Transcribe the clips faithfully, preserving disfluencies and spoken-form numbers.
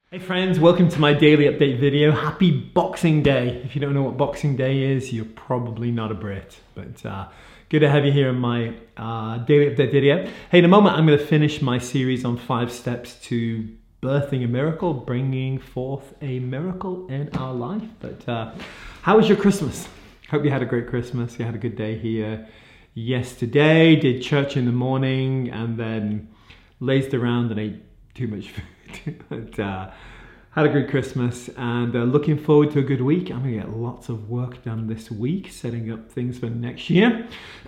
Hey friends, welcome to my daily update video. Happy Boxing Day. If you don't know what Boxing Day is, you're probably not a Brit, but uh, good to have you here in my uh, daily update video. Hey, in a moment I'm going to finish my series on five steps to birthing a miracle, bringing forth a miracle in our life. But uh, how was your Christmas? Hope you had a great Christmas. You had a good day here yesterday, did church in the morning, and then lazed around and ate too much food. But, uh, had a good Christmas and uh, looking forward to a good week. I'm going to get lots of work done this week, setting up things for next year.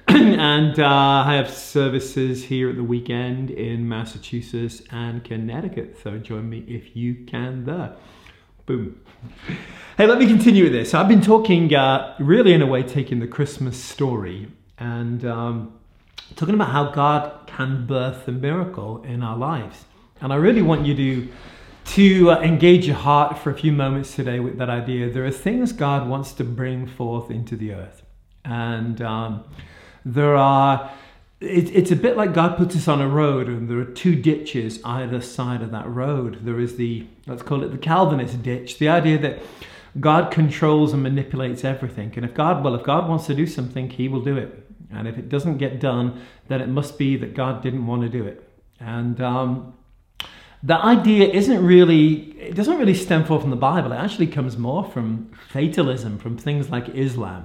and uh, I have services here at the weekend in Massachusetts and Connecticut, so join me if you can there. Boom. Hey, let me continue with this. I've been talking, uh, really in a way, taking the Christmas story and um, talking about how God can birth a miracle in our lives. And I really want you to, to uh, engage your heart for a few moments today with that idea. There are things God wants to bring forth into the earth. And um, there are, it, it's a bit like God puts us on a road and there are two ditches either side of that road. There is the, let's call it the Calvinist ditch, the idea that God controls and manipulates everything. And if God, well, if God wants to do something, he will do it. And if it doesn't get done, then it must be that God didn't want to do it. And um, the idea isn't really, it doesn't really stem forth from the Bible. It actually comes more from fatalism, from things like Islam.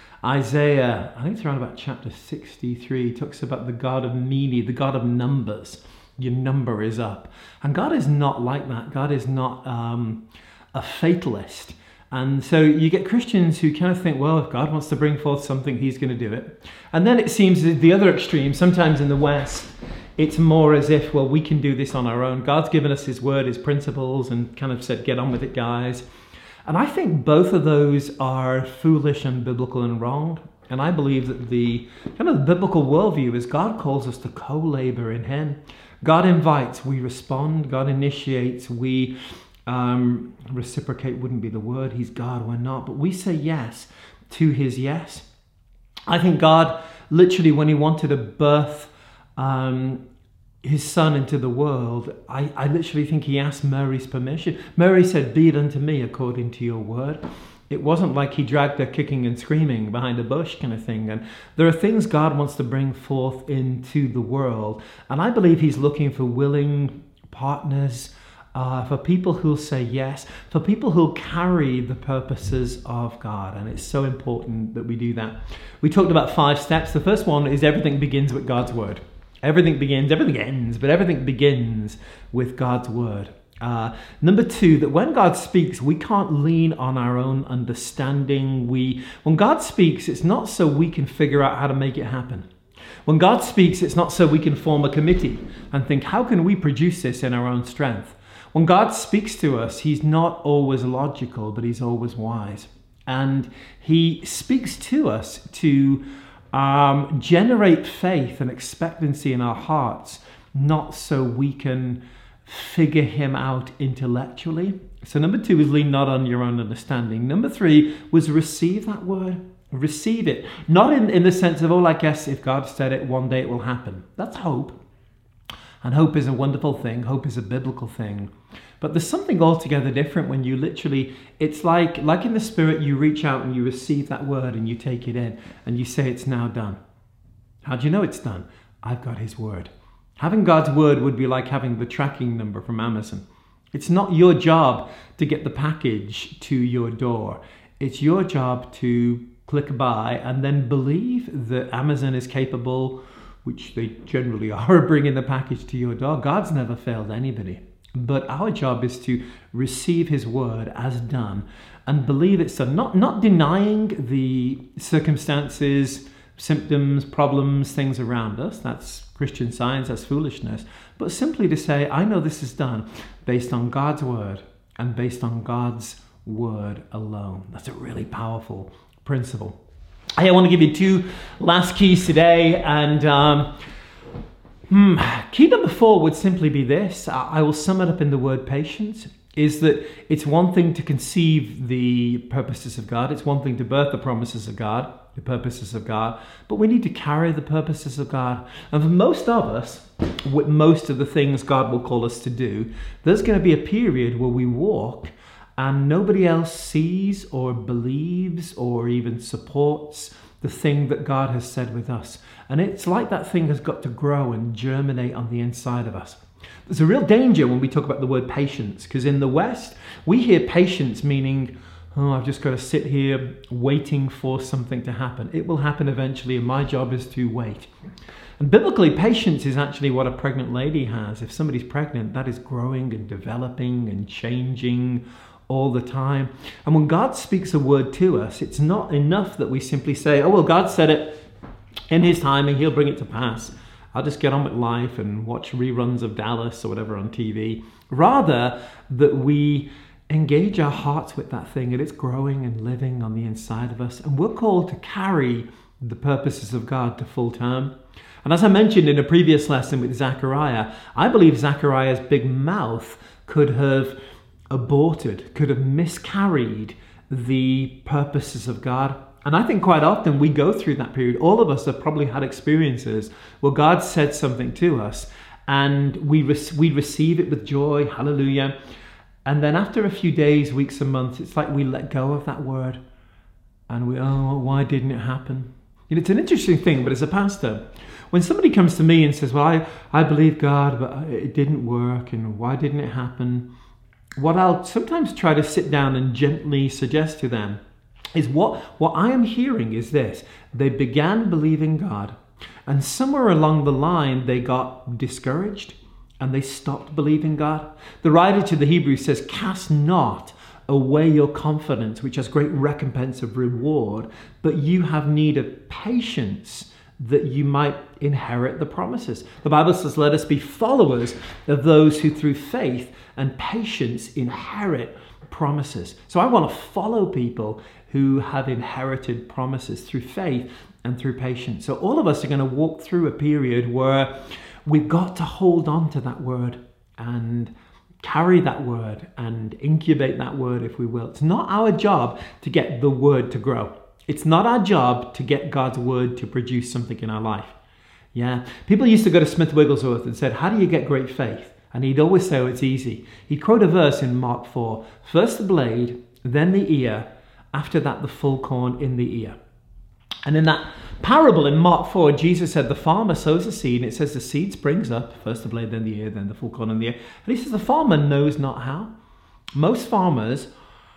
Isaiah, I think it's around about chapter sixty-three, talks about the God of Mene, the God of numbers. Your number is up. And God is not like that. God is not um, a fatalist. And so you get Christians who kind of think, well, if God wants to bring forth something, he's going to do it. And then it seems the other extreme, sometimes in the West, it's more as if, well, we can do this on our own. God's given us his word, his principles, and kind of said, get on with it, guys. And I think both of those are foolish and biblical and wrong. And I believe that the kind of the biblical worldview is God calls us to co-labor in him. God invites, we respond. God initiates, we um, reciprocate wouldn't be the word. He's God, we're not. But we say yes to his yes. I think God literally, when he wanted to birth Um, his son into the world, I, I literally think he asked Mary's permission. Mary said, be it unto me according to your word. It wasn't like he dragged her kicking and screaming behind a bush kind of thing. And there are things God wants to bring forth into the world. And I believe he's looking for willing partners, uh, for people who'll say yes, for people who'll carry the purposes of God. And it's so important that we do that. We talked about five steps. The first one is everything begins with God's word. Everything begins, everything ends, but everything begins with God's word. Uh, number two, that when God speaks, we can't lean on our own understanding. We, when God speaks, it's not so we can figure out how to make it happen. When God speaks, it's not so we can form a committee and think, how can we produce this in our own strength? When God speaks to us, he's not always logical, but he's always wise. And he speaks to us to Um, generate faith and expectancy in our hearts, not so we can figure him out intellectually. So number two is lean not on your own understanding. Number three was receive that word. Receive it. Not in, in the sense of, oh, I guess if God said it, one day it will happen. That's hope. And hope is a wonderful thing. Hope is a biblical thing. But there's something altogether different when you literally, it's like, like in the Spirit, you reach out and you receive that word and you take it in and you say it's now done. How do you know it's done? I've got his word. Having God's word would be like having the tracking number from Amazon. It's not your job to get the package to your door. It's your job to click buy and then believe that Amazon is capable, which they generally are, of bringing the package to your door. God's never failed anybody. But our job is to receive his word as done and believe it's done. Not, not denying the circumstances, symptoms, problems, things around us. That's Christian Science, that's foolishness. But simply to say, I know this is done based on God's word and based on God's word alone. That's a really powerful principle. Hey, I want to give you two last keys today. And um, Hmm. Key number four would simply be this. I will sum it up in the word patience. Is that it's one thing to conceive the purposes of God. It's one thing to birth the promises of God. the purposes of God, but we need to carry the purposes of God. And for most of us, with most of the things God will call us to do, there's going to be a period where we walk and nobody else sees or believes or even supports the thing that God has said with us. And it's like that thing has got to grow and germinate on the inside of us. There's a real danger when we talk about the word patience, because in the West, we hear patience meaning, oh, I've just got to sit here waiting for something to happen. It will happen eventually, and my job is to wait. And biblically, patience is actually what a pregnant lady has. If somebody's pregnant, that is growing and developing and changing all the time. And when God speaks a word to us, it's not enough that we simply say, oh, well, God said it in his timing, he'll bring it to pass. I'll just get on with life and watch reruns of Dallas or whatever on T V. Rather, that we engage our hearts with that thing and it's growing and living on the inside of us. And we're called to carry the purposes of God to full term. And as I mentioned in a previous lesson with Zechariah, I believe Zechariah's big mouth could have aborted, could have miscarried the purposes of God. And I think quite often we go through that period. All of us have probably had experiences where God said something to us and we, re- we receive it with joy, hallelujah. And then after a few days, weeks and months, it's like we let go of that word and we, oh, why didn't it happen? You know, it's an interesting thing, but as a pastor, when somebody comes to me and says, well, I, I believe God, but it didn't work, and why didn't it happen? What I'll sometimes try to sit down and gently suggest to them is what, what I am hearing is this. They began believing God, and somewhere along the line, they got discouraged and they stopped believing God. The writer to the Hebrews says, cast not away your confidence, which has great recompense of reward, but you have need of patience that you might inherit the promises. The Bible says, let us be followers of those who through faith and patience inherit promises. So I want to follow people who have inherited promises through faith and through patience. So all of us are going to walk through a period where we've got to hold on to that word and carry that word and incubate that word, if we will. It's not our job to get the word to grow. It's not our job to get God's word to produce something in our life. Yeah. People used to go to Smith Wigglesworth and said, how do you get great faith? And he'd always say, oh, it's easy. He'd quote a verse in Mark four. First the blade, then the ear. After that, the full corn in the ear. And in that parable in Mark four, Jesus said the farmer sows a seed, and it says the seed springs up, first the blade, then the ear, then the full corn in the ear. And he says the farmer knows not how. Most farmers,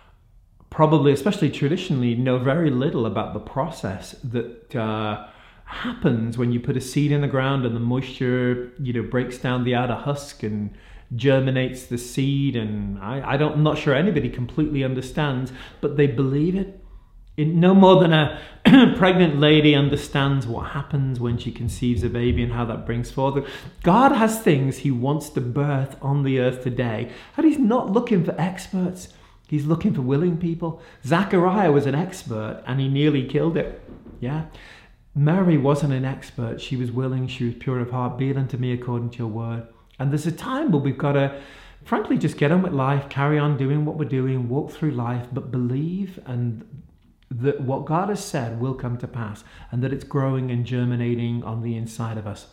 probably, especially traditionally, know very little about the process that uh, happens when you put a seed in the ground and the moisture, you know, breaks down the outer husk and germinates the seed. And I, I don't, I'm not sure anybody completely understands, but they believe it. In no more than a pregnant lady understands what happens when she conceives a baby and how that brings forth. God has things he wants to birth on the earth today, and he's not looking for experts. He's looking for willing people. Zechariah was an expert and he nearly killed it. Yeah. Mary wasn't an expert. She was willing. She was pure of heart. Be it unto me according to your word. And there's a time where we've got to, frankly, just get on with life, carry on doing what we're doing, walk through life, but believe and that what God has said will come to pass and that it's growing and germinating on the inside of us.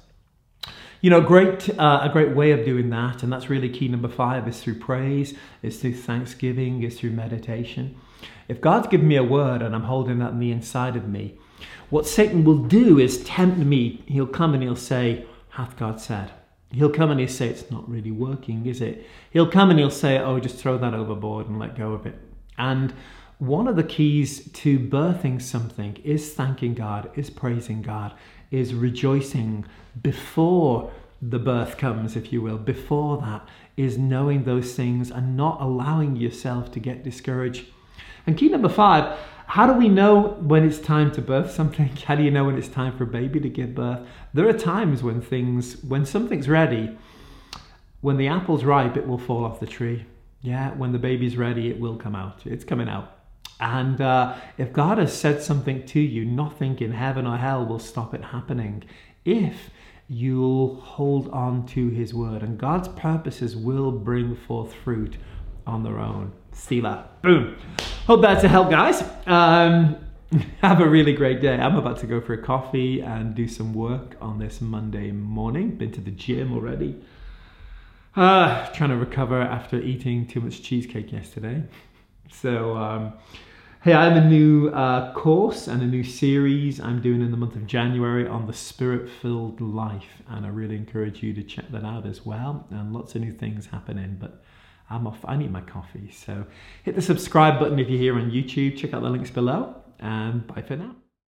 You know, great uh, a great way of doing that, and that's really key number five, is through praise, is through thanksgiving, is through meditation. If God's given me a word and I'm holding that on the inside of me, what Satan will do is tempt me. He'll come and he'll say, hath God said? He'll come and he'll say, it's not really working, is it? He'll come and he'll say, oh, just throw that overboard and let go of it. And one of the keys to birthing something is thanking God, is praising God, is rejoicing before the birth comes, if you will. Before that is knowing those things and not allowing yourself to get discouraged. And key number five, how do we know when it's time to birth something? How do you know when it's time for a baby to give birth? There are times when things, when something's ready, when the apple's ripe, it will fall off the tree. Yeah, when the baby's ready, it will come out. It's coming out. And uh, if God has said something to you, nothing in heaven or hell will stop it happening if you'll hold on to his word. And God's purposes will bring forth fruit on their own. Selah. Boom. Hope that's a help, guys. Um, have a really great day. I'm about to go for a coffee and do some work on this Monday morning. Been to the gym already. Uh, trying to recover after eating too much cheesecake yesterday. So, um, hey, I have a new uh, course and a new series I'm doing in the month of January on the Spirit-Filled Life. And I really encourage you to check that out as well. And lots of new things happening, but I'm off. I need my coffee. So hit the subscribe button if you're here on YouTube. Check out the links below. And bye for now.